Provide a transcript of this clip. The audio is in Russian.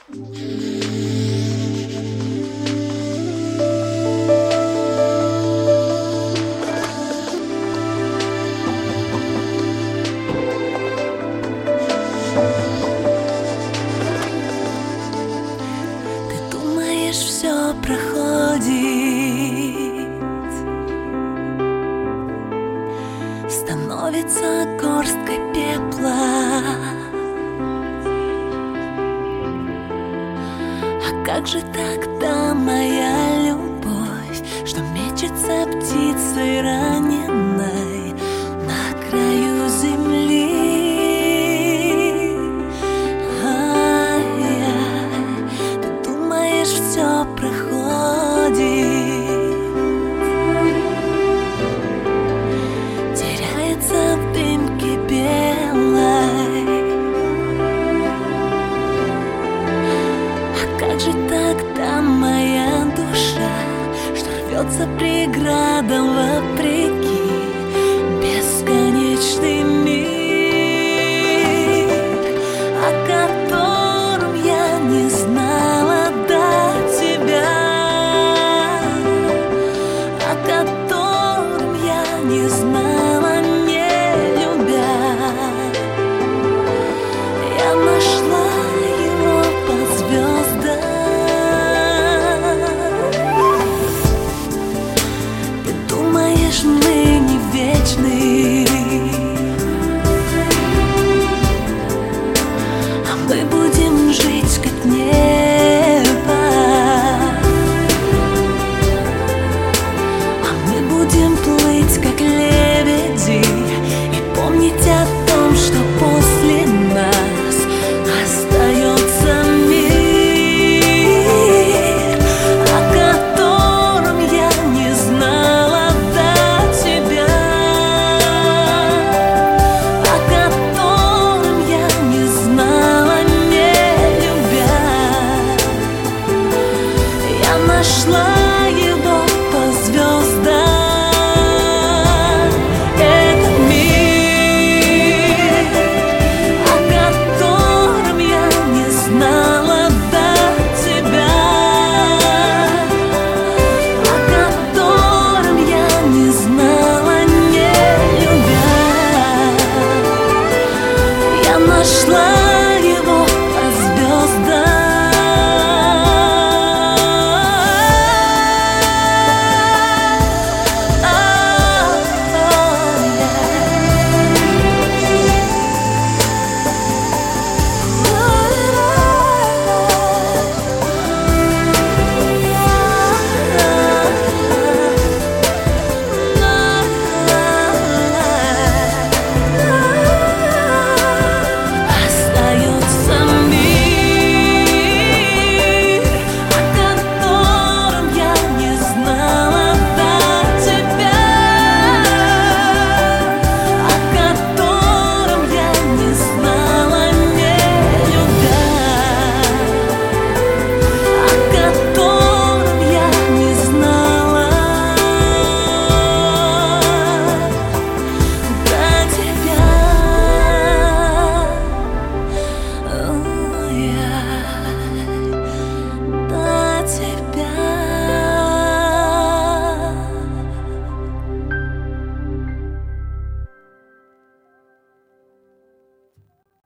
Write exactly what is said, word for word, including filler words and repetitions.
Все проходит, становится горсткой пепла. А как же тогда моя любовь, что мечется птицей раненой на краю земли? Все проходит, теряется в дымке белой. А как же тогда моя душа, что рвется преградам вопреки бесконечный мир, о котором я не знала, не знала, не любя. Я нашла его под звездами. Ты думаешь, мы не вечны, а мы будем жить как небо, а мы будем плыть как лебеди и помнить о том, что после нас остается мир, о котором я не знала до тебя, о котором я не знала, не любя. Я нашла